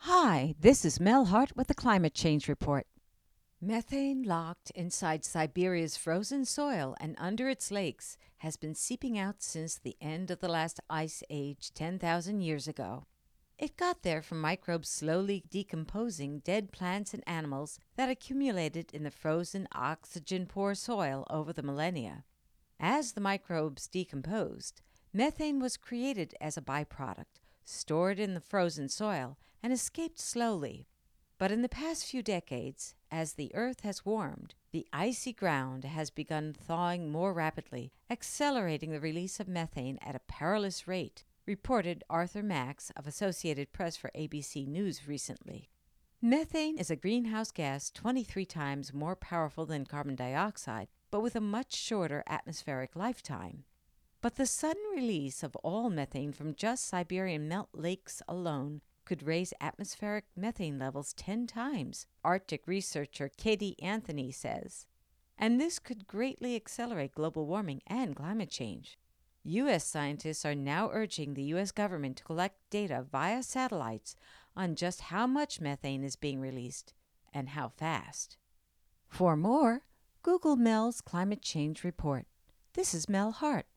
Hi, this is Mel Hart with the Climate Change Report. Methane locked inside Siberia's frozen soil and under its lakes has been seeping out since the end of the last ice age 10,000 years ago. It got there from microbes slowly decomposing dead plants and animals that accumulated in the frozen oxygen-poor soil over the millennia. As the microbes decomposed, methane was created as a byproduct, stored in the frozen soil, and escaped slowly. But in the past few decades, as the Earth has warmed, the icy ground has begun thawing more rapidly, accelerating the release of methane at a perilous rate, reported Arthur Max of Associated Press for ABC News recently. Methane is a greenhouse gas 23 times more powerful than carbon dioxide, but with a much shorter atmospheric lifetime. But the sudden release of all methane from just Siberian melt lakes alone could raise atmospheric methane levels 10 times, Arctic researcher Katie Anthony says. And this could greatly accelerate global warming and climate change. U.S. scientists are now urging the U.S. government to collect data via satellites on just how much methane is being released and how fast. For more, Google Mel's Climate Change Report. This is Mel Hart.